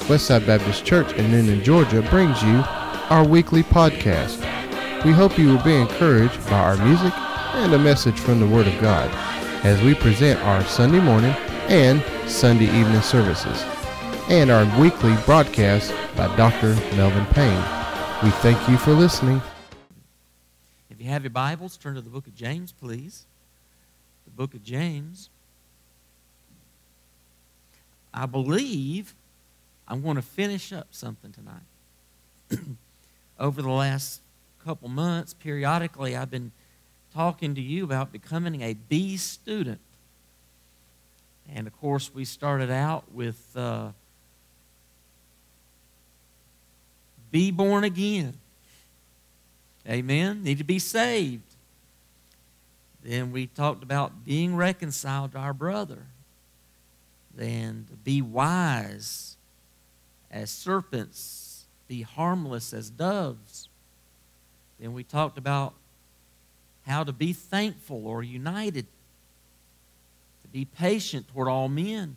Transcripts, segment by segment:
Westside Baptist Church in Noonan, Georgia brings you our weekly podcast. We hope you will be encouraged by our music and a message from the Word of God as we present our Sunday morning and Sunday evening services and our weekly broadcast by Dr. Melvin Payne. We thank you for listening. If you have your Bibles, turn to the book of James, please. The book of James. I believe I'm going to finish up something tonight. Over the last couple months, periodically, I've been talking to you about becoming a B student. And, of course, we started out with be born again. Amen? Need to be saved. Then we talked about being reconciled to our brother. Then to be wise as serpents, be harmless as doves. Then we talked about how to be thankful or united, to be patient toward all men,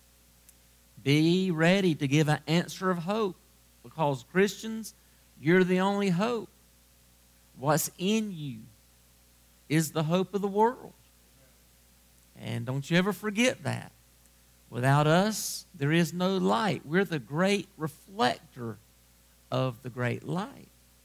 be ready to give an answer of hope, because Christians, you're the only hope. What's in you is the hope of the world. And don't you ever forget that. Without us, there is no light. We're the great reflector of the great light.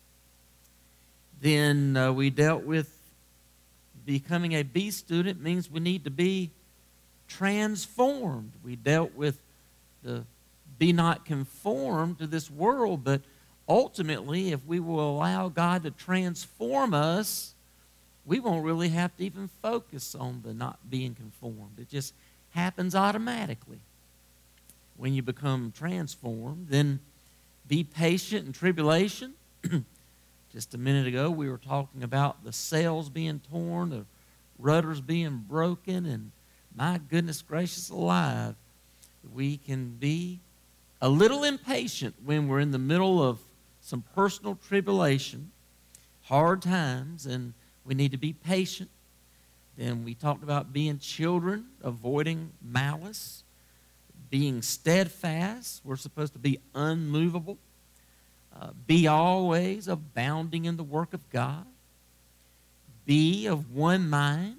Then we dealt with becoming a B student means we need to be transformed. We dealt with the be not conformed to this world, but ultimately, if we will allow God to transform us, we won't really have to even focus on the not being conformed. It just happens automatically when you become transformed. Then be patient in tribulation. Just a minute ago, we were talking about the sails being torn, the rudders being broken, and my goodness gracious alive, we can be a little impatient when we're in the middle of some personal tribulation, hard times, and we need to be patient. Then we talked about being children, avoiding malice, being steadfast. We're supposed to be unmovable. Be always abounding in the work of God. Be of one mind.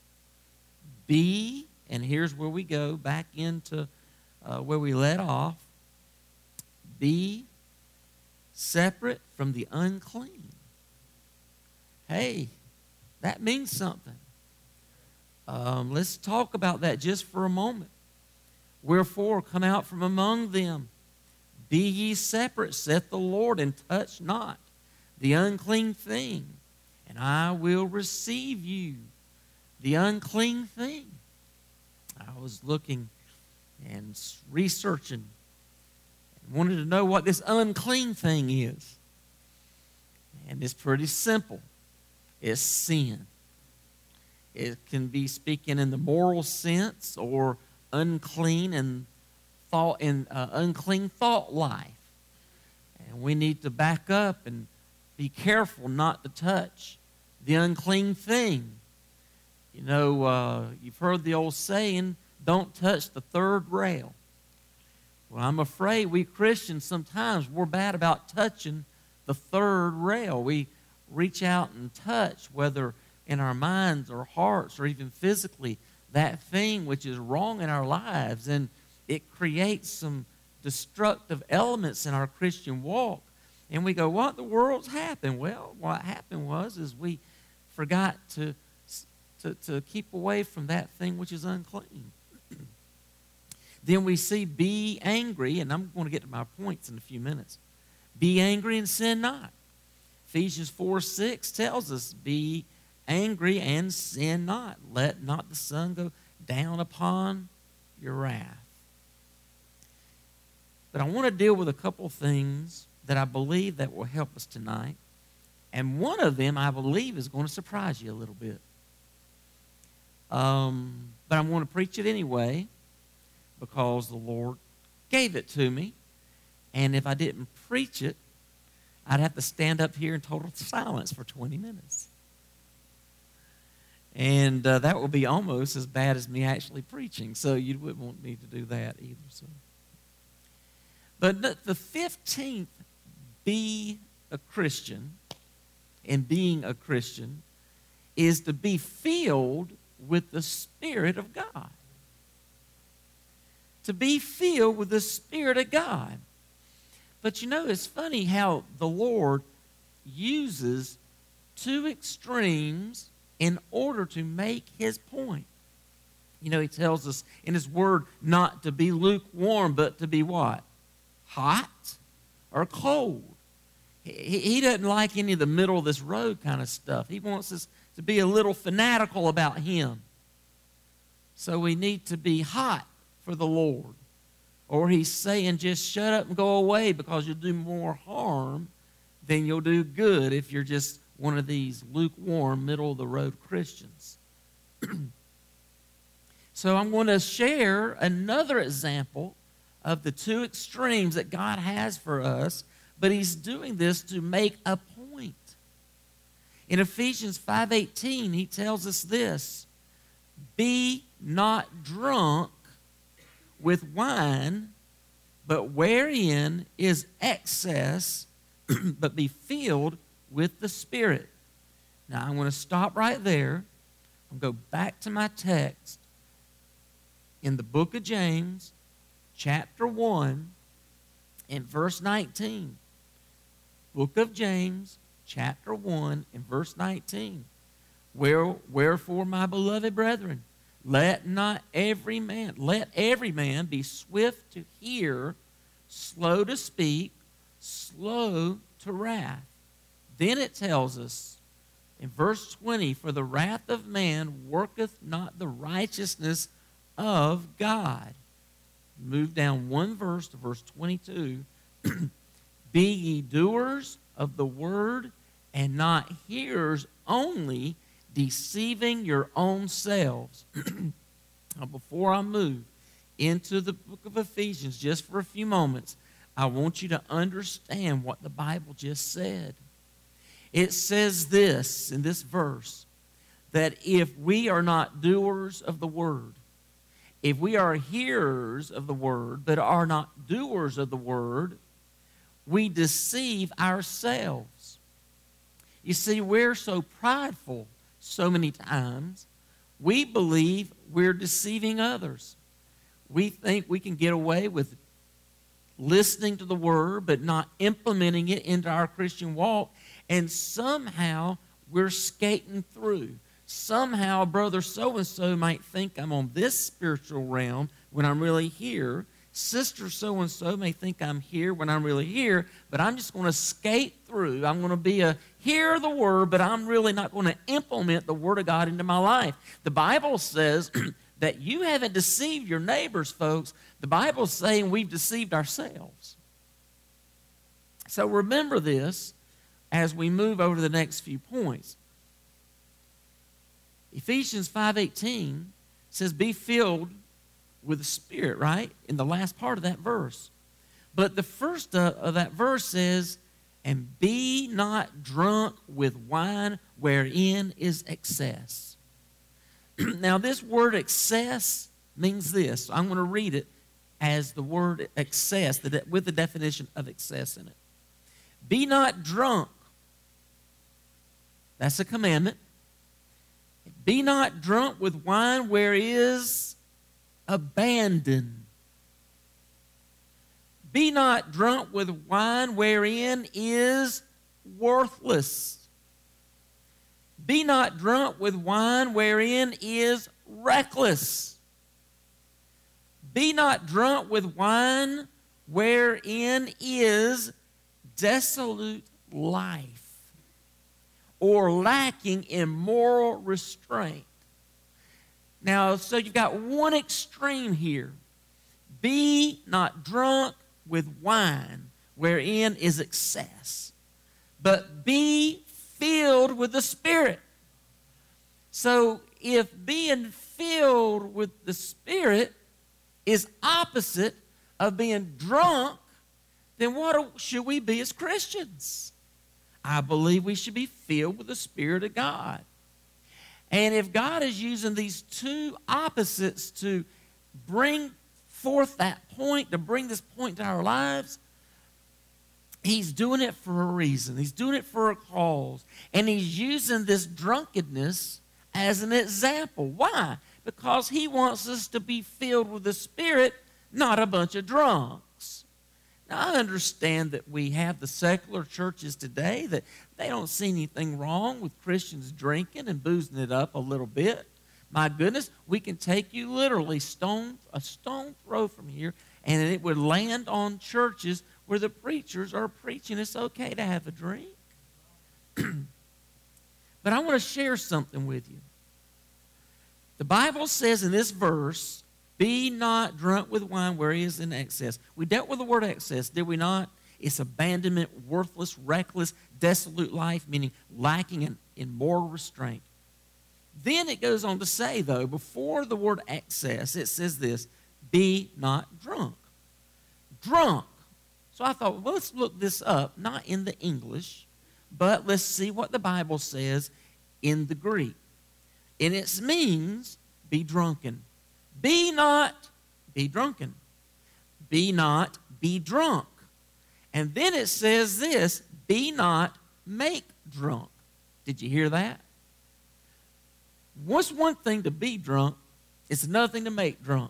Be, and here's where we go back into where we let off. Be separate from the unclean. Hey, that means something. Let's talk about that just for a moment. Wherefore, come out from among them. Be ye separate, saith the Lord, and touch not the unclean thing, and I will receive you. The unclean thing. I was looking and researching and wanted to know what this unclean thing is. And it's pretty simple. It's sin. It can be speaking in the moral sense or unclean and unclean thought life. And we need to back up and be careful not to touch the unclean thing. You know, you've heard the old saying, don't touch the third rail. Well, I'm afraid we Christians sometimes we're bad about touching the third rail. We reach out and touch, whether in our minds or hearts or even physically, that thing which is wrong in our lives, and it creates some destructive elements in our Christian walk. And we go, what in the world's happened? Well, what happened was we forgot to keep away from that thing which is unclean. Then we see be angry, and I'm going to get to my points in a few minutes. Be angry and sin not. Ephesians 4:6 tells us, be angry and sin not. Let not the sun go down upon your wrath. But I want to deal with a couple things that I believe that will help us tonight. And one of them, I believe, is going to surprise you a little bit. But I'm going to preach it anyway because the Lord gave it to me. And if I didn't preach it, I'd have to stand up here in total silence for 20 minutes. And that would be almost as bad as me actually preaching. So you wouldn't want me to do that either. So. But the 15th, be a Christian, and being a Christian is to be filled with the Spirit of God. To be filled with the Spirit of God. But you know, it's funny how the Lord uses two extremes in order to make his point. You know, he tells us in his word not to be lukewarm, but to be what? Hot or cold. He doesn't like any of the middle of this road kind of stuff. He wants us to be a little fanatical about him. So we need to be hot for the Lord. Or he's saying just shut up and go away, because you'll do more harm than you'll do good if you're just one of these lukewarm, middle-of-the-road Christians. So I'm going to share another example of the two extremes that God has for us, but he's doing this to make a point. In Ephesians 5:18, he tells us this: be not drunk with wine, but wherein is excess, but be filled with the Spirit. Now, I'm going to stop right there. I'm going to go back to my text in the book of James, chapter 1, and verse 19. Book of James, chapter 1, and verse 19. Wherefore, my beloved brethren, let every man be swift to hear, slow to speak, slow to wrath. Then it tells us in verse 20, for the wrath of man worketh not the righteousness of God. Move down one verse to verse 22. Be ye doers of the word, and not hearers only, deceiving your own selves. Now, before I move into the book of Ephesians, just for a few moments, I want you to understand what the Bible just said. It says this in this verse, that if we are not doers of the word, if we are hearers of the word, but are not doers of the word, we deceive ourselves. You see, we're so prideful so many times, we believe we're deceiving others. We think we can get away with listening to the word, but not implementing it into our Christian walk, and somehow we're skating through. Somehow brother so-and-so might think I'm on this spiritual realm when I'm really here. Sister so-and-so may think I'm here when I'm really here, but I'm just going to skate through. I'm going to be a hearer of the word, but I'm really not going to implement the word of God into my life. The Bible says that you haven't deceived your neighbors, folks. The Bible's saying we've deceived ourselves. So remember this as we move over to the next few points. Ephesians 5:18 says, be filled with the Spirit, right? In the last part of that verse. But the first of that verse says, and be not drunk with wine wherein is excess. Now, this word excess means this. I'm going to read it as the word excess, with the definition of excess in it. Be not drunk. That's a commandment. Be not drunk with wine where is abandon. Be not drunk with wine wherein is worthless. Be not drunk with wine wherein is reckless. Be not drunk with wine wherein is dissolute life, or lacking in moral restraint. Now, so you've got one extreme here. Be not drunk with wine wherein is excess, but be filled with the Spirit. So if being filled with the Spirit is opposite of being drunk, then what should we be as Christians? I believe we should be filled with the Spirit of God. And if God is using these two opposites to bring forth that point, to bring this point to our lives, he's doing it for a reason. He's doing it for a cause. And he's using this drunkenness as an example. Why? Because he wants us to be filled with the Spirit, not a bunch of drunks. Now, I understand that we have the secular churches today that they don't see anything wrong with Christians drinking and boozing it up a little bit. My goodness, we can take you literally a stone throw from here, and it would land on churches where the preachers are preaching it's okay to have a drink. But I want to share something with you. The Bible says in this verse, be not drunk with wine where he is in excess. We dealt with the word excess, did we not? It's abandonment, worthless, reckless, dissolute life, meaning lacking in moral restraint. Then it goes on to say, though, before the word excess, it says this, be not drunk. Drunk. So I thought, well, let's look this up, not in the English, but let's see what the Bible says in the Greek. And it means be drunken. Be not be drunken. Be not be drunk. And then it says this, be not make drunk. Did you hear that? What's one thing to be drunk? It's another thing to make drunk.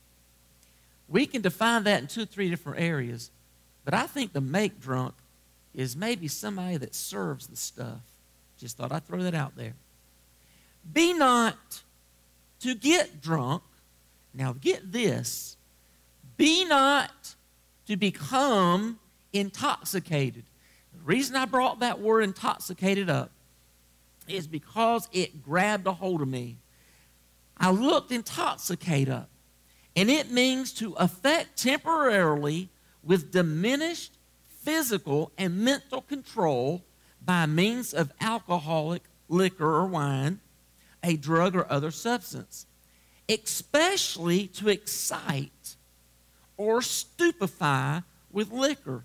We can define that in 2 or 3 different areas, but I think the make drunk is maybe somebody that serves the stuff. Just thought I'd throw that out there. Be not to get drunk. Now get this. Be not to become intoxicated. The reason I brought that word intoxicated up is because it grabbed a hold of me. I looked intoxicate up, and it means to affect temporarily with diminished physical and mental control by means of alcoholic liquor or wine, a drug or other substance, especially to excite or stupefy with liquor.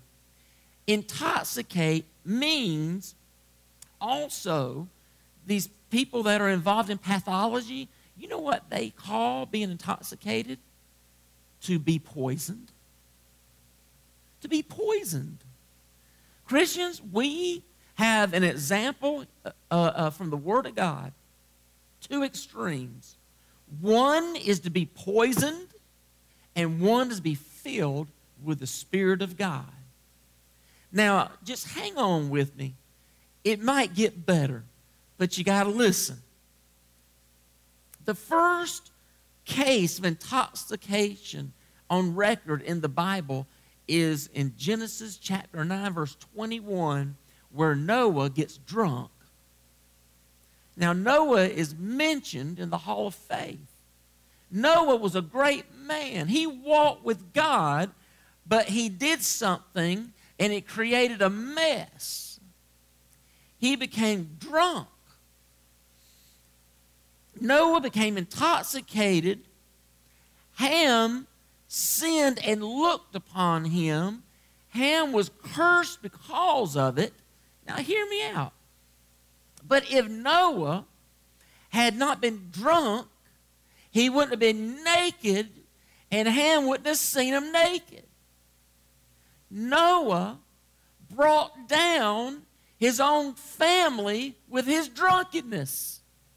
Intoxicate means also these people that are involved in pathology, you know what they call being intoxicated? To be poisoned. To be poisoned. Christians, we have an example from the Word of God. 2 extremes. One is to be poisoned, and one is to be filled with the Spirit of God. Now, just hang on with me. It might get better, but you got to listen. The first case of intoxication on record in the Bible is in Genesis chapter 9, verse 21, where Noah gets drunk. Now, Noah is mentioned in the Hall of Faith. Noah was a great man. He walked with God, but he did something, and it created a mess. He became drunk. Noah became intoxicated. Ham sinned and looked upon him. Ham was cursed because of it. Now, hear me out. But if Noah had not been drunk, he wouldn't have been naked, and Ham wouldn't have seen him naked. Noah brought down his own family with his drunkenness.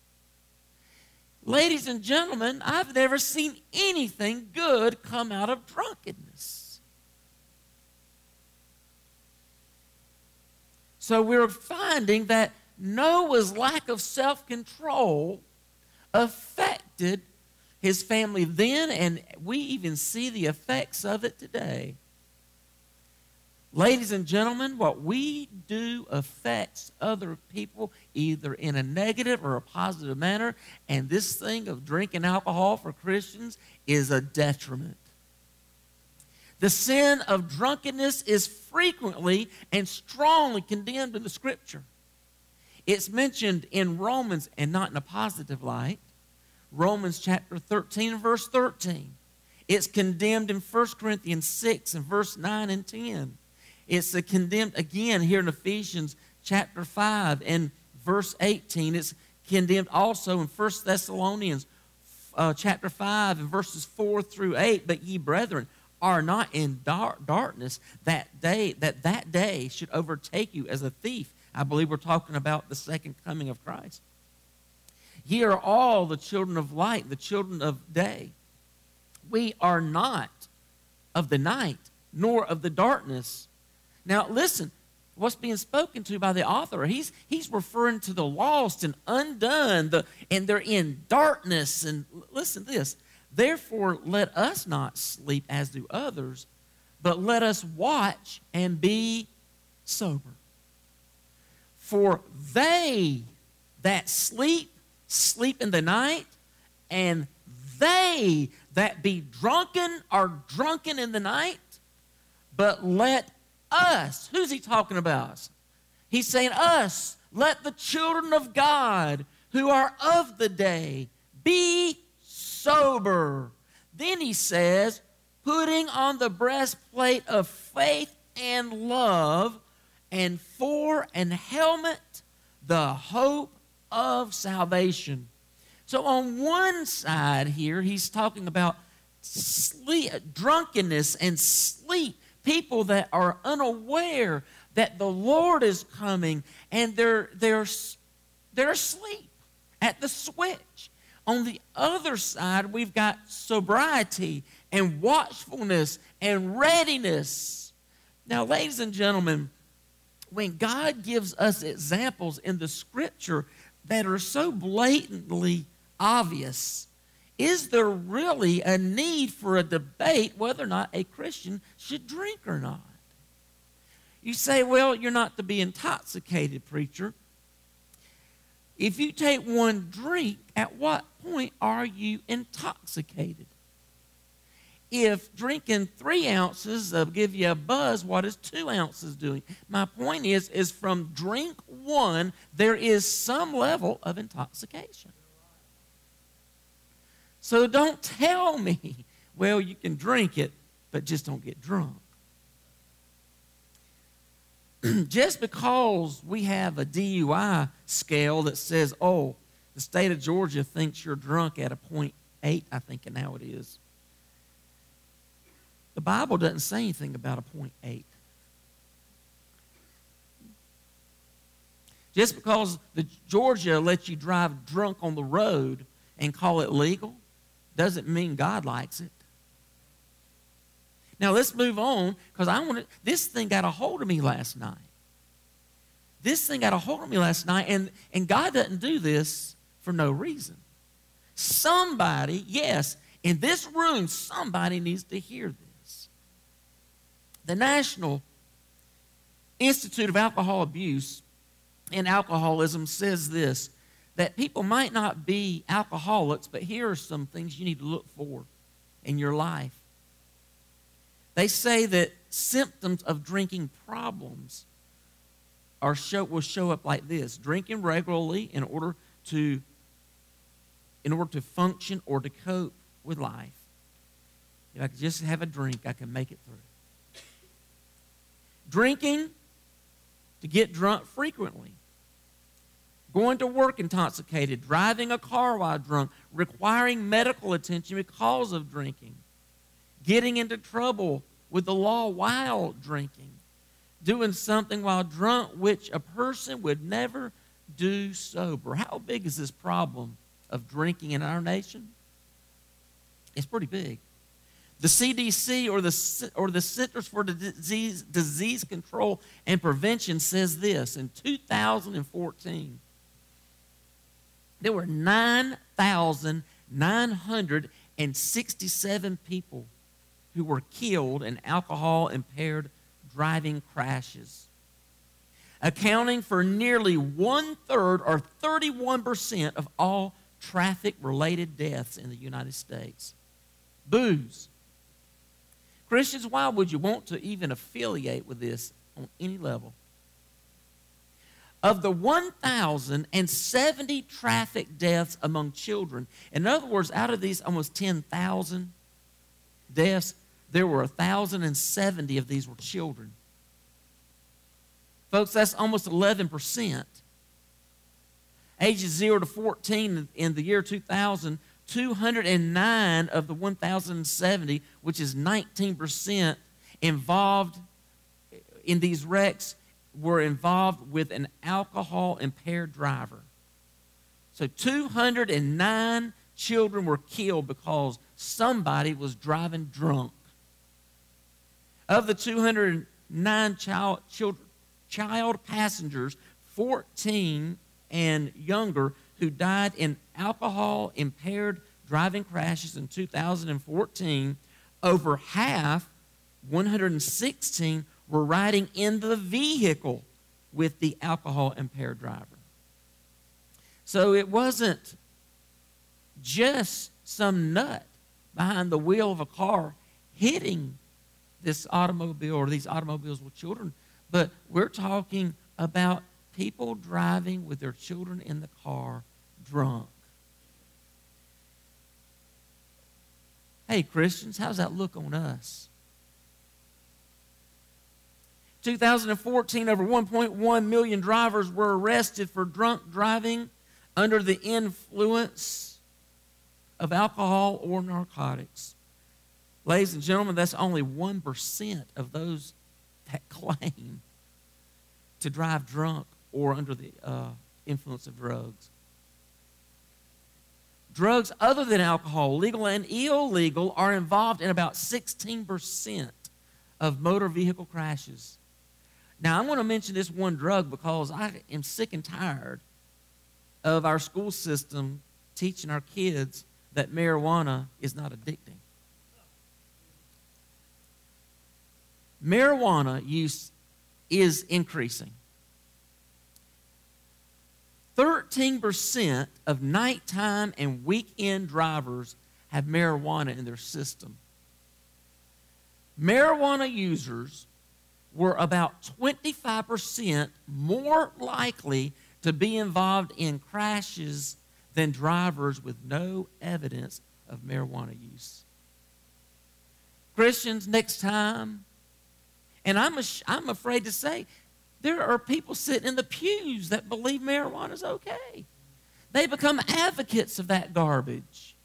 Ladies and gentlemen, I've never seen anything good come out of drunkenness. So we're finding that Noah's lack of self-control affected his family then, and we even see the effects of it today. Ladies and gentlemen, what we do affects other people either in a negative or a positive manner, and this thing of drinking alcohol for Christians is a detriment. The sin of drunkenness is frequently and strongly condemned in the Scripture. It's mentioned in Romans, and not in a positive light. Romans chapter 13 and verse 13. It's condemned in 1 Corinthians 6 and verse 9 and 10. It's condemned again here in Ephesians chapter 5 and verse 18. It's condemned also in 1 Thessalonians chapter 5 and verses 4 through 8, but ye brethren are not in darkness that day should overtake you as a thief. I believe we're talking about the second coming of Christ. Ye are all the children of light, the children of day. We are not of the night, nor of the darkness. Now listen, what's being spoken to by the author, he's referring to the lost and undone, and they're in darkness. And listen to this. Therefore, let us not sleep as do others, but let us watch and be sober. For they that sleep in the night, and they that be drunken are drunken in the night. But let us, who's he talking about? He's saying us, let the children of God who are of the day be sober. Then he says, putting on the breastplate of faith and love, and for an helmet, the hope of salvation. So on one side here, he's talking about sleep, drunkenness and sleep. People that are unaware that the Lord is coming, and they're asleep at the switch. On the other side, we've got sobriety and watchfulness and readiness. Now, ladies and gentlemen, when God gives us examples in the Scripture that are so blatantly obvious, is there really a need for a debate whether or not a Christian should drink or not? You say, well, you're not to be intoxicated, preacher. If you take one drink, at what point are you intoxicated? If drinking 3 ounces will give you a buzz, what is 2 ounces doing? My point is from drink 1, there is some level of intoxication. So don't tell me, well, you can drink it, but just don't get drunk. Just because we have a DUI scale that says, oh, the state of Georgia thinks you're drunk at a 0.8, I think now it is. The Bible doesn't say anything about a 0.8. Just because Georgia lets you drive drunk on the road and call it legal doesn't mean God likes it. Now let's move on, because this thing got a hold of me last night. And God doesn't do this for no reason. Somebody, yes, in this room, somebody needs to hear this. The National Institute of Alcohol Abuse and Alcoholism says this, that people might not be alcoholics, but here are some things you need to look for in your life. They say that symptoms of drinking problems will show up like this: drinking regularly in order to function or to cope with life. If I could just have a drink, I can make it through. Drinking to get drunk frequently. Going to work intoxicated, driving a car while drunk, requiring medical attention because of drinking, getting into trouble with the law while drinking, doing something while drunk which a person would never do sober. How big is this problem of drinking in our nation? It's pretty big. The CDC, or the Centers for Disease Control and Prevention, says this: in 2014, there were 9,967 people who were killed in alcohol-impaired driving crashes, accounting for nearly 1/3 or 31% of all traffic-related deaths in the United States. Booze. Christians, why would you want to even affiliate with this on any level? Of the 1,070 traffic deaths among children, in other words, out of these almost 10,000 deaths, there were 1,070 of these were children. Folks, that's almost 11%. Ages 0 to 14 in the year 2000 209 of the 1,070, which is 19%, involved in these wrecks were involved with an alcohol-impaired driver. So 209 children were killed because somebody was driving drunk. Of the 209 child passengers, 14 and younger who died in alcohol-impaired driving crashes in 2014, over half, 116, were riding in the vehicle with the alcohol-impaired driver. So it wasn't just some nut behind the wheel of a car hitting this automobile or these automobiles with children, but we're talking about people driving with their children in the car drunk. Hey, Christians, how's that look on us? 2014, over 1.1 million drivers were arrested for drunk driving under the influence of alcohol or narcotics. Ladies and gentlemen, that's only 1% of those that claim to drive drunk or under the influence of drugs. Drugs other than alcohol, legal and illegal, are involved in about 16% of motor vehicle crashes. Now, I'm going to mention this one drug because I am sick and tired of our school system teaching our kids that marijuana is not addicting. Marijuana use is increasing. 13% of nighttime and weekend drivers have marijuana in their system. Marijuana users were about 25% more likely to be involved in crashes than drivers with no evidence of marijuana use. Christians, next time, and I'm afraid to say, there are people sitting in the pews that believe marijuana is okay. They become advocates of that garbage.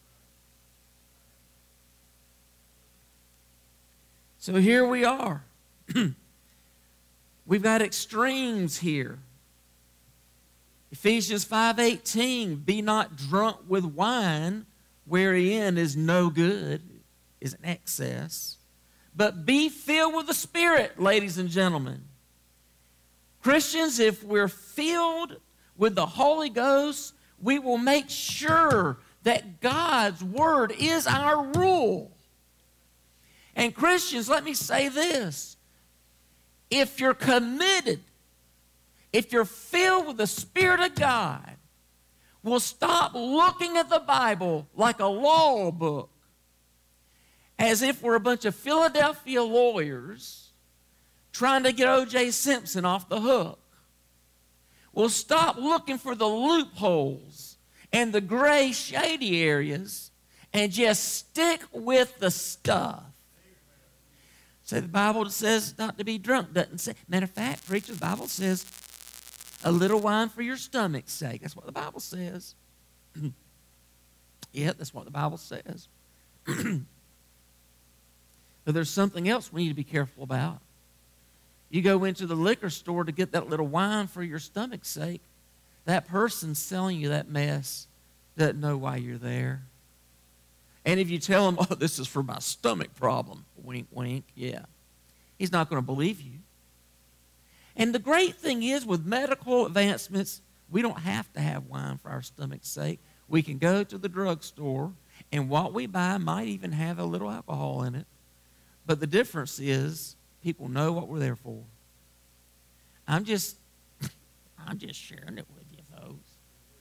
So here we are. We've got extremes here. Ephesians 5:18, be not drunk with wine, wherein is no good, is an excess, but be filled with the Spirit, ladies and gentlemen. Christians, if we're filled with the Holy Ghost, we will make sure that God's Word is our rule. And Christians, let me say this. If you're committed, if you're filled with the Spirit of God, we'll stop looking at the Bible like a law book, as if we're a bunch of Philadelphia lawyers trying to get O.J. Simpson off the hook. We'll stop looking for the loopholes and the gray, shady areas and just stick with the stuff. So the Bible says not to be drunk. Doesn't say. Matter of fact, preacher, the Bible says a little wine for your stomach's sake. That's what the Bible says. Yeah, that's what the Bible says. But there's something else we need to be careful about. You go into the liquor store to get that little wine for your stomach's sake. That person selling you that mess doesn't know why you're there. And if you tell him, oh, this is for my stomach problem, wink, wink, yeah, he's not going to believe you. And the great thing is, with medical advancements, we don't have to have wine for our stomach's sake. We can go to the drugstore, and what we buy might even have a little alcohol in it. But the difference is, people know what we're there for. I'm just sharing it with you, folks.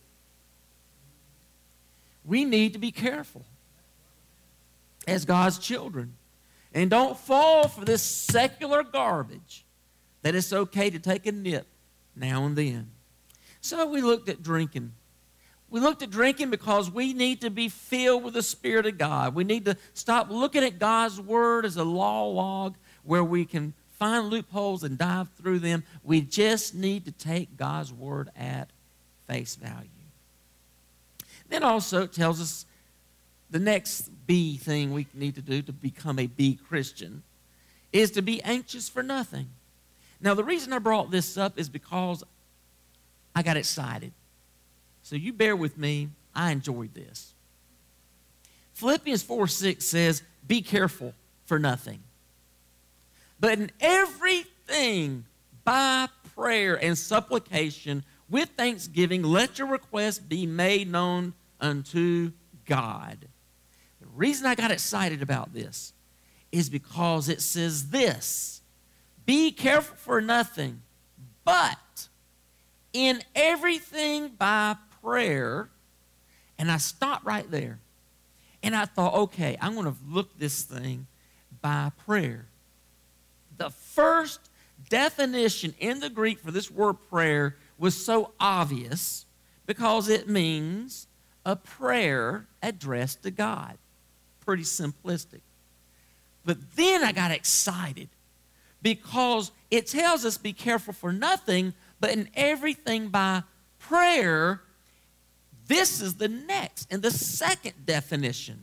We need to be careful as God's children. And don't fall for this secular garbage that it's okay to take a nip now and then. So we looked at drinking. We looked at drinking because we need to be filled with the Spirit of God. We need to stop looking at God's Word as a law log where we can find loopholes and dive through them. We just need to take God's Word at face value. Then also it tells us the next B thing we need to do to become a B Christian is to be anxious for nothing. Now, the reason I brought this up is because I got excited. So you bear with me. I enjoyed this. Philippians 4:6 says, be careful for nothing, but in everything by prayer and supplication with thanksgiving, let your requests be made known unto God. The reason I got excited about this is because it says this, be careful for nothing, but in everything by prayer. And I stopped right there. And I thought, okay, I'm going to look this thing by prayer. The first definition in the Greek for this word prayer was so obvious because it means a prayer addressed to God. Pretty simplistic. But then I got excited because it tells us be careful for nothing, but in everything by prayer. This is the next and the second definition.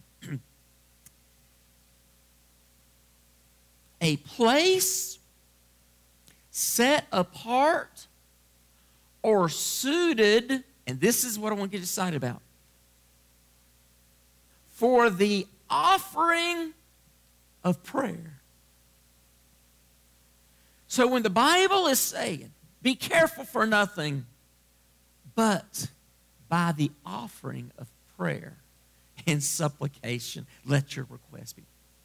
A place set apart or suited, and this is what I want to get excited about, for the offering of prayer. So when the Bible is saying, be careful for nothing, but by the offering of prayer and supplication, let your request be.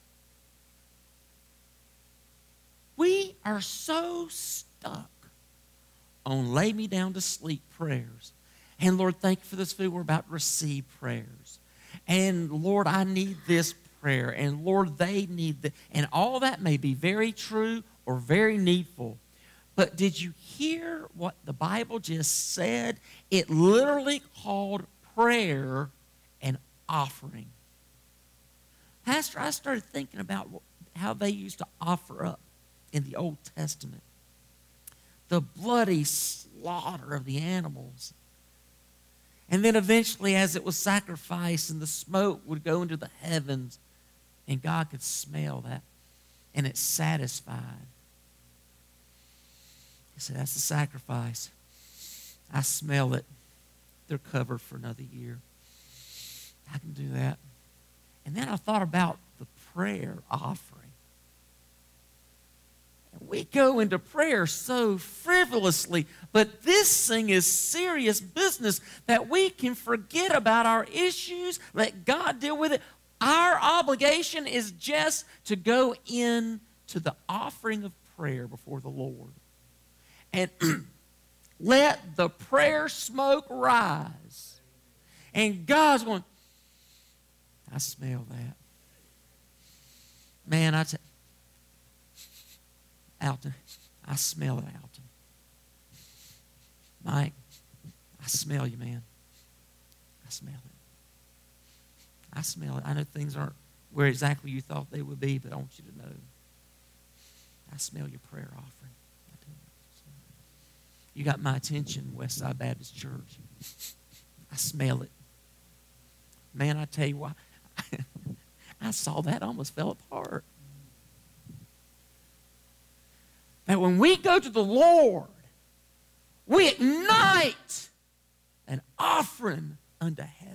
We are so stuck on lay me down to sleep prayers. And Lord, thank you for this food. We're about to receive prayers. And Lord, I need this prayer. And Lord, they need that. And all that may be very true or very needful. But did you hear what the Bible just said? It literally called prayer an offering. Pastor, I started thinking about how they used to offer up in the Old Testament the bloody slaughter of the animals. And then eventually, as it was sacrificed and the smoke would go into the heavens, and God could smell that, and it satisfied. He said, that's the sacrifice. I smell it. They're covered for another year. I can do that. And then I thought about the prayer offering. And we go into prayer so frivolously, but this thing is serious business that we can forget about our issues, let God deal with it. Our obligation is just to go into the offering of prayer before the Lord. And let the prayer smoke rise. And God's going, I smell that. Man, Alton, I smell it, Alton. Mike, I smell you, man. I smell it. I smell it. I know things aren't where exactly you thought they would be, but I want you to know. I smell your prayer offering. You got my attention, Westside Baptist Church. I smell it. Man, I tell you what, I saw that, almost fell apart. That when we go to the Lord, we ignite an offering unto heaven.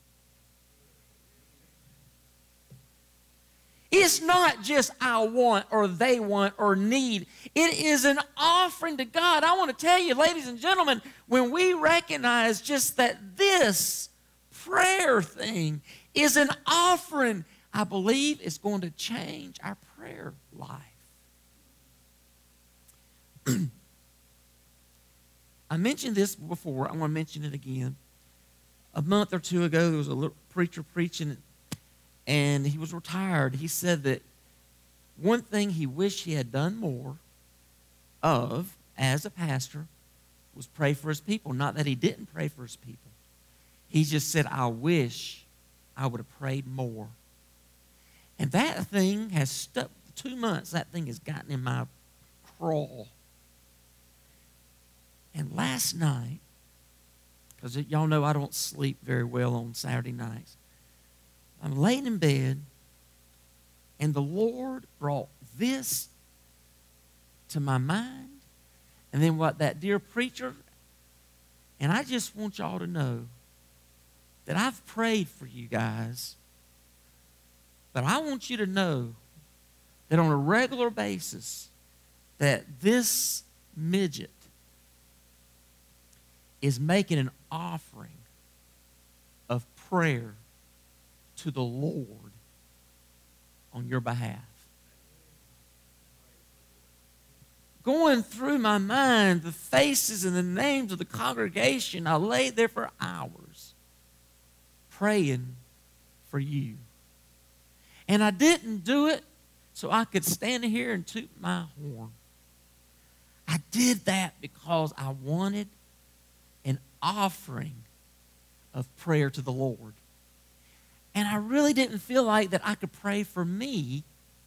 It's not just I want or they want or need. It is an offering to God. I want to tell you, ladies and gentlemen, when we recognize just that this prayer thing is an offering, I believe it's going to change our prayer life. I mentioned this before. I want to mention it again. A month or two ago, there was a little preacher preaching, and he was retired. He said that one thing he wished he had done more of as a pastor was pray for his people. Not that he didn't pray for his people. He just said, I wish I would have prayed more. And that thing has stuck. 2 months, that thing has gotten in my craw. And last night, because y'all know I don't sleep very well on Saturday nights, I'm laying in bed, and the Lord brought this to my mind. And then what that dear preacher, and I just want y'all to know that I've prayed for you guys, but I want you to know that on a regular basis that this midget is making an offering of prayer to the Lord on your behalf. Going through my mind the faces and the names of the congregation, I laid there for hours praying for you. And I didn't do it so I could stand here and toot my horn. I did that because I wanted an offering of prayer to the Lord. And I really didn't feel like that I could pray for me.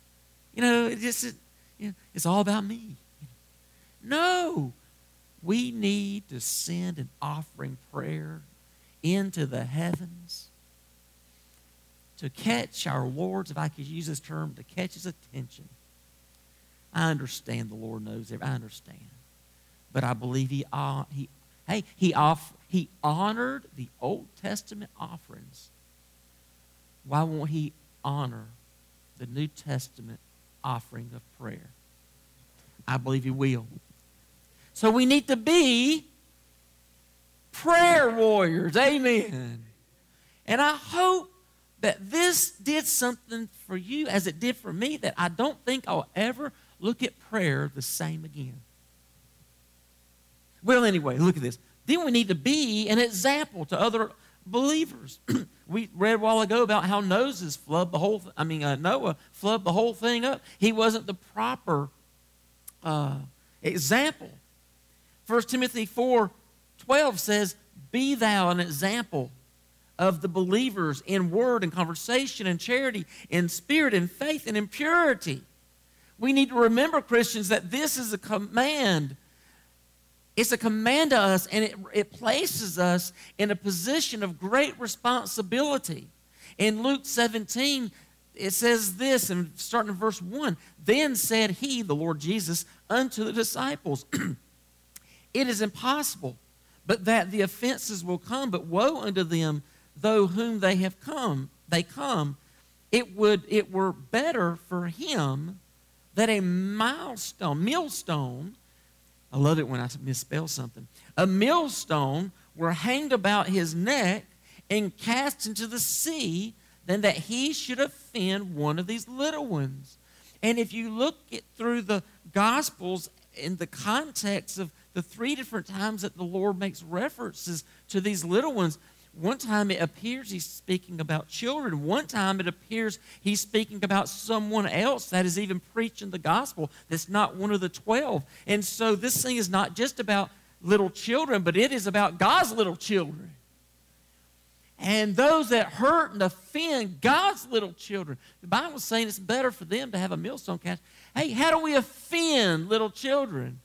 It's all about me. No, we need to send an offering prayer into the heavens to catch our Lord's, if I could use this term, to catch his attention. I understand the Lord knows everything. I understand. But I believe he honored the Old Testament offerings. Why won't he honor the New Testament offering of prayer? I believe he will. So we need to be prayer warriors. Amen. And I hope that this did something for you as it did for me, that I don't think I'll ever look at prayer the same again. Well, anyway, look at this. Then we need to be an example to other believers. We read a while ago about how Noah flubbed the whole thing up. He wasn't the proper example. 1 Timothy 4:12 says, "Be thou an example of the believers in word and conversation and charity, in spirit and faith and in purity." We need to remember, Christians, that this is a command. It's a command to us, and it places us in a position of great responsibility. In Luke 17, it says this, and starting in verse 1, "Then said he," the Lord Jesus, "unto the disciples, It is impossible, but that the offenses will come, but woe unto them, though whom they come. It were better for him that a millstone, I love it when I misspell something, a millstone were hanged about his neck and cast into the sea, than that he should offend one of these little ones." And if you look through the Gospels in the context of the 3 different times that the Lord makes references to these little ones, one time it appears he's speaking about children. One time it appears he's speaking about someone else that is even preaching the gospel that's not one of the 12. And so this thing is not just about little children, but it is about God's little children. And those that hurt and offend God's little children. The Bible's saying it's better for them to have a millstone cast. Hey, how do we offend little children?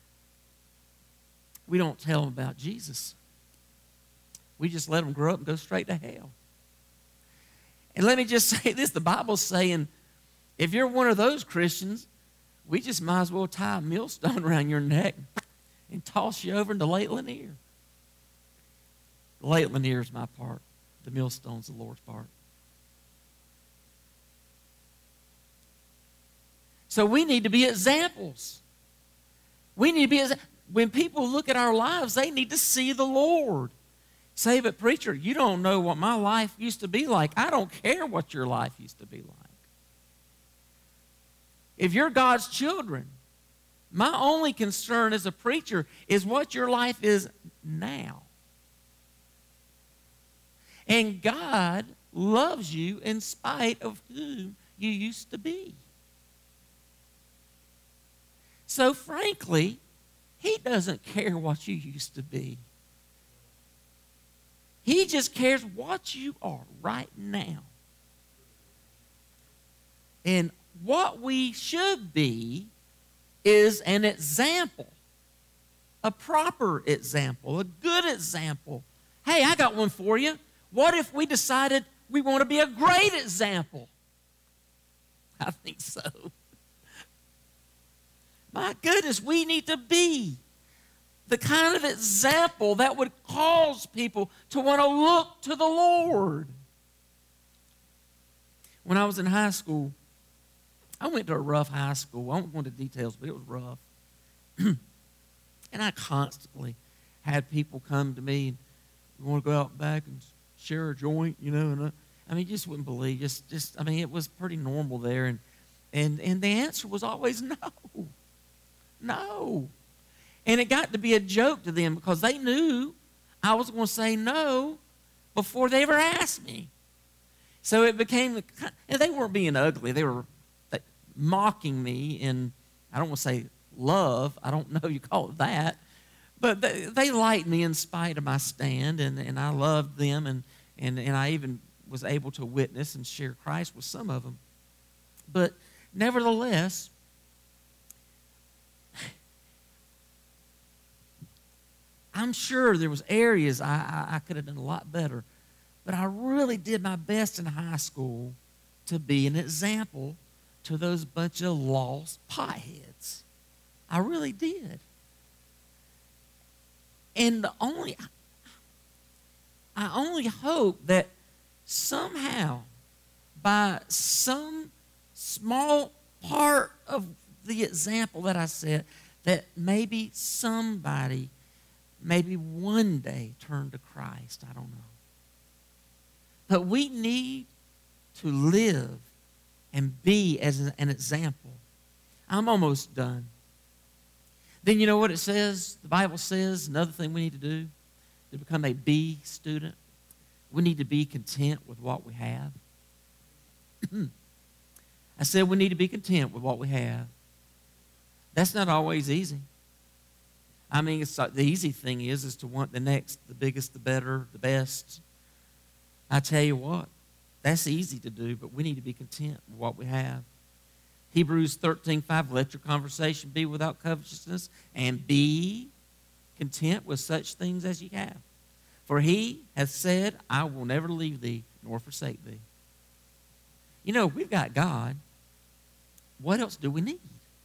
We don't tell them about Jesus. We just let them grow up and go straight to hell. And let me just say this. The Bible's saying, if you're one of those Christians, we just might as well tie a millstone around your neck and toss you over into Lake Lanier. Lake Lanier is my part. The millstone's the Lord's part. So we need to be examples. When people look at our lives, they need to see the Lord. Say, "But preacher, you don't know what my life used to be like." I don't care what your life used to be like. If you're God's children, my only concern as a preacher is what your life is now. And God loves you in spite of who you used to be. So frankly, he doesn't care what you used to be. He just cares what you are right now. And what we should be is an example, a proper example, a good example. Hey, I got one for you. What if we decided We want to be a great example. I think so. My goodness, we need to be the kind of example that would cause people to want to look to the Lord. When I was in high school, I went to a rough high school. I won't go into details, but it was rough. And I constantly had people come to me and want to go out back and share a joint, you know. And I mean, you just wouldn't believe. I mean, it was pretty normal there. And the answer was always no. No. And it got to be a joke to them because they knew I was going to say no before they ever asked me. So it became, and they weren't being ugly. They were mocking me in, I don't want to say love. I don't know you call it that. But they liked me in spite of my stand, and I loved them, and I even was able to witness and share Christ with some of them. But nevertheless, I'm sure there was areas I could have done a lot better, but I really did my best in high school to be an example to those bunch of lost potheads. I really did. And I only hope that somehow, by some small part of the example that I set, that maybe somebody, maybe one day turn to Christ. I don't know. But we need to live and be as an example. I'm almost done. Then you know what it says? The Bible says another thing we need to do to become a B student. We need to be content with what we have. I said we need to be content with what we have. That's not always easy. I mean, the easy thing is to want the next, the biggest, the better, the best. I tell you what, that's easy to do, but we need to be content with what we have. Hebrews 13:5, let your conversation be without covetousness, and be content with such things as ye have. For he hath said, I will never leave thee nor forsake thee. You know, we've got God. What else do we need?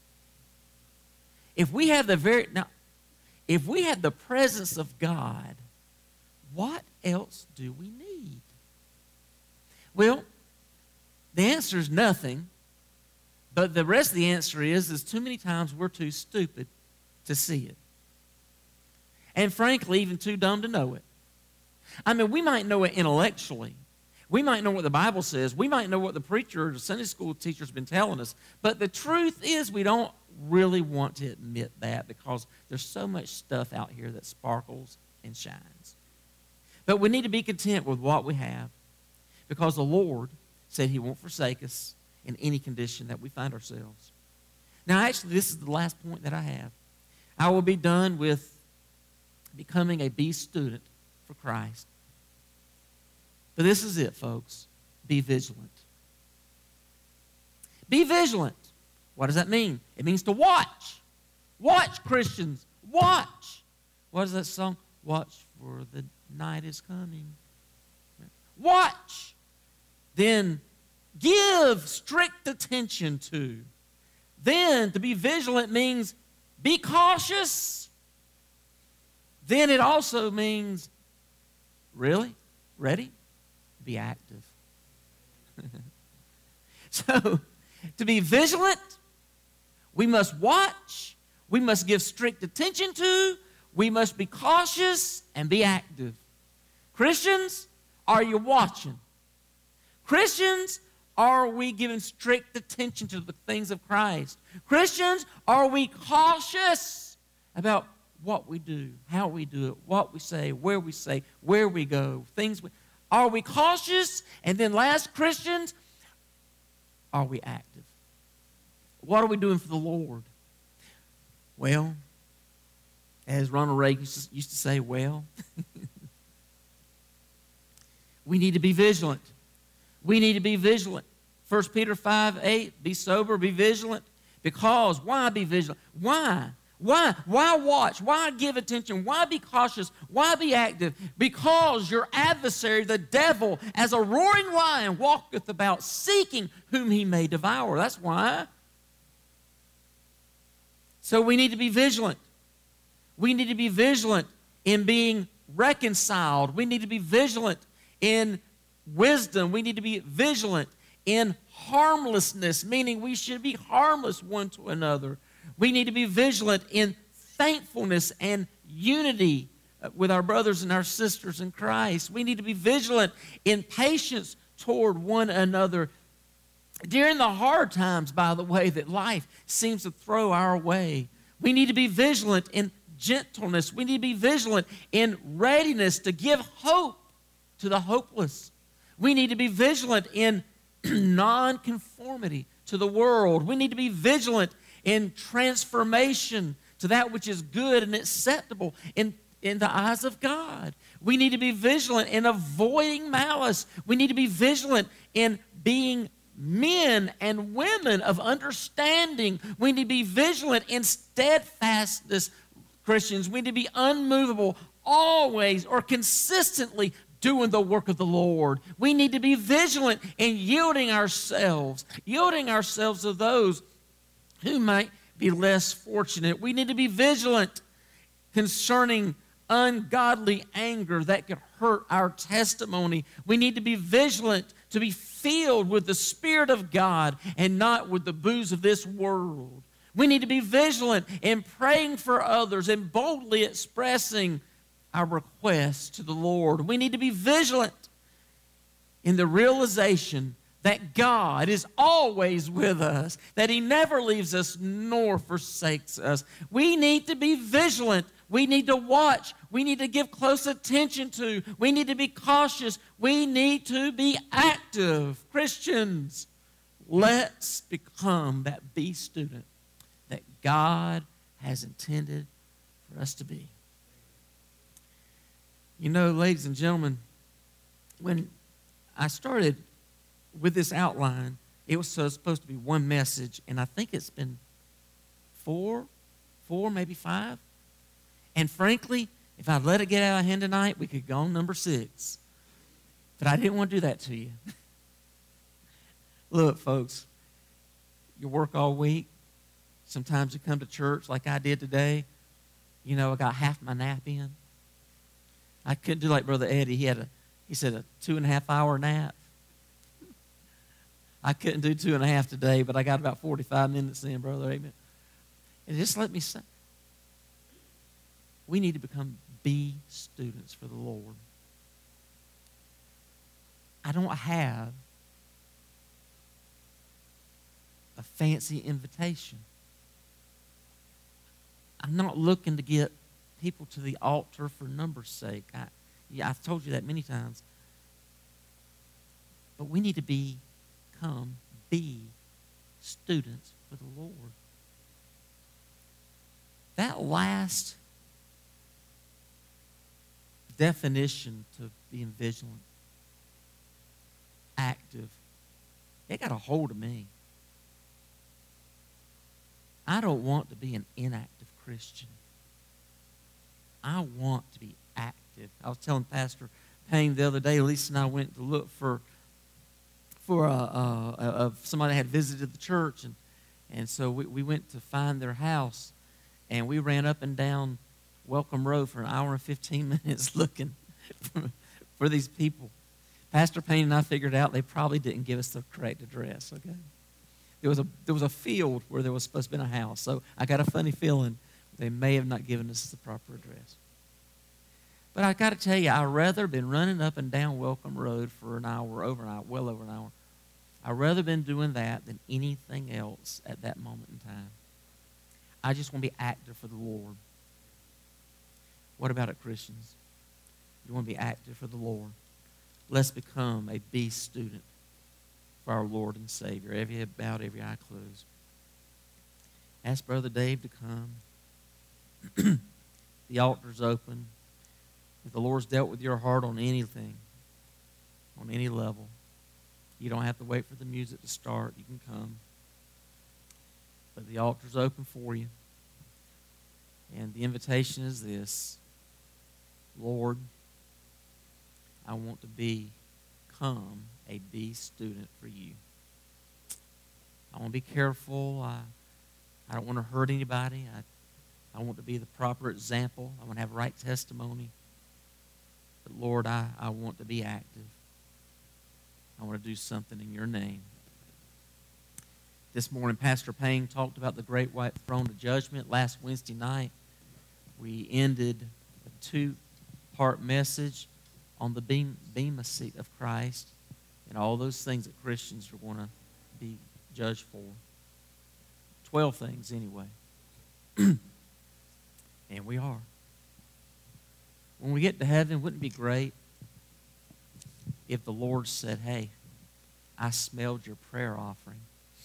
If we have if we have the presence of God, what else do we need? Well, the answer is nothing. But the rest of the answer is too many times we're too stupid to see it. And frankly, even too dumb to know it. I mean, we might know it intellectually. We might know what the Bible says. We might know what the preacher or the Sunday school teacher's been telling us. But the truth is we don't really want to admit that because there's so much stuff out here that sparkles and shines. But we need to be content with what we have because the Lord said he won't forsake us in any condition that we find ourselves. Now, actually, this is the last point that I have. I will be done with becoming a B student for Christ. But this is it, folks. Be vigilant. Be vigilant. What does that mean? It means to watch. Watch, Christians. Watch. What is that song? Watch, for the night is coming. Watch. Then give strict attention to. Then to be vigilant means be cautious. Then it also means, really? Ready? Be active. So, to be vigilant, we must watch, we must give strict attention to, we must be cautious and be active. Christians, are you watching? Christians, are we giving strict attention to the things of Christ? Christians, are we cautious about what we do, how we do it, what we say, where we go, are we cautious? And then last, Christians, are we active? What are we doing for the Lord? Well, as Ronald Reagan used to say, we need to be vigilant. We need to be vigilant. 1 Peter 5:8, be sober, be vigilant. Because, why be vigilant? Why? Why? Why watch? Why give attention? Why be cautious? Why be active? Because your adversary, the devil, as a roaring lion, walketh about seeking whom he may devour. That's why. So we need to be vigilant. We need to be vigilant in being reconciled. We need to be vigilant in wisdom. We need to be vigilant in harmlessness, meaning we should be harmless one to another. We need to be vigilant in thankfulness and unity with our brothers and our sisters in Christ. We need to be vigilant in patience toward one another. During the hard times, by the way, that life seems to throw our way, we need to be vigilant in gentleness. We need to be vigilant in readiness to give hope to the hopeless. We need to be vigilant in nonconformity to the world. We need to be vigilant in transformation to that which is good and acceptable in the eyes of God. We need to be vigilant in avoiding malice. We need to be vigilant in being men and women of understanding. We need to be vigilant in steadfastness, Christians. We need to be unmovable, always or consistently doing the work of the Lord. We need to be vigilant in yielding ourselves to those who might be less fortunate. We need to be vigilant concerning ungodly anger that could hurt our testimony. We need to be vigilant to be filled with the Spirit of God and not with the booze of this world. We need to be vigilant in praying for others and boldly expressing our requests to the Lord. We need to be vigilant in the realization that God is always with us, that He never leaves us nor forsakes us. We need to be vigilant. We need to watch. We need to give close attention to. We need to be cautious. We need to be active. Christians, let's become that B student that God has intended for us to be. You know, ladies and gentlemen, when I started with this outline, it was supposed to be one message, and I think it's been four, maybe 5. And frankly, if I'd let it get out of hand tonight, we could go on number 6. But I didn't want to do that to you. Look, folks, you work all week. Sometimes you come to church like I did today. You know, I got half my nap in. I couldn't do like Brother Eddie. He said a 2.5-hour nap. I couldn't do 2.5 today, but I got about 45 minutes in, Brother. Amen. And just let me say, we need to become B students for the Lord. I don't have a fancy invitation. I'm not looking to get people to the altar for numbers' sake. I've told you that many times. But we need to become B students for the Lord. That last definition to being vigilant, active, it got a hold of me. I don't want to be an inactive Christian. I want to be active. I was telling Pastor Payne the other day, Lisa and I went to look for somebody that had visited the church, and so we went to find their house, and we ran up and down Welcome Road for an hour and 15 minutes looking for these people. Pastor Payne and I figured out they probably didn't give us the correct address, okay? There was a field where there was supposed to be a house, so I got a funny feeling they may have not given us the proper address. But I got to tell you, I'd rather been running up and down Welcome Road for an hour, well over an hour. I'd rather been doing that than anything else at that moment in time. I just want to be active for the Lord. What about it, Christians? You want to be active for the Lord? Let's become a B student for our Lord and Savior. Every head bowed, every eye closed. Ask Brother Dave to come. The altar's open. If the Lord's dealt with your heart on anything, on any level, you don't have to wait for the music to start. You can come. But the altar's open for you. And the invitation is this: Lord, I want to become a B student for you. I want to be careful. I don't want to hurt anybody. I want to be the proper example. I want to have right testimony. But Lord, I want to be active. I want to do something in your name. This morning, Pastor Payne talked about the great white throne of judgment. Last Wednesday night, we ended a two-part message on the bema seat of Christ and all those things that Christians are going to be judged for. 12 things anyway. And we are. When we get to heaven, wouldn't it be great if the Lord said, hey, I smelled your prayer offering.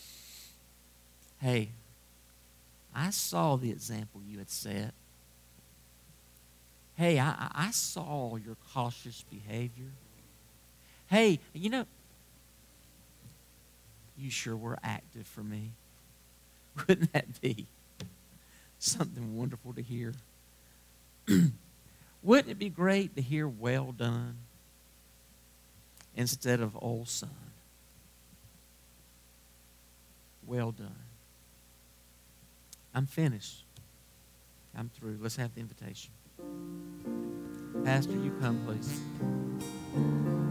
Hey, I saw the example you had set. Hey, I saw your cautious behavior. Hey, you know, you sure were active for me. Wouldn't that be something wonderful to hear? Wouldn't it be great to hear well done instead of old son? Well done. I'm finished. I'm through. Let's have the invitation. Pastor, you come, please.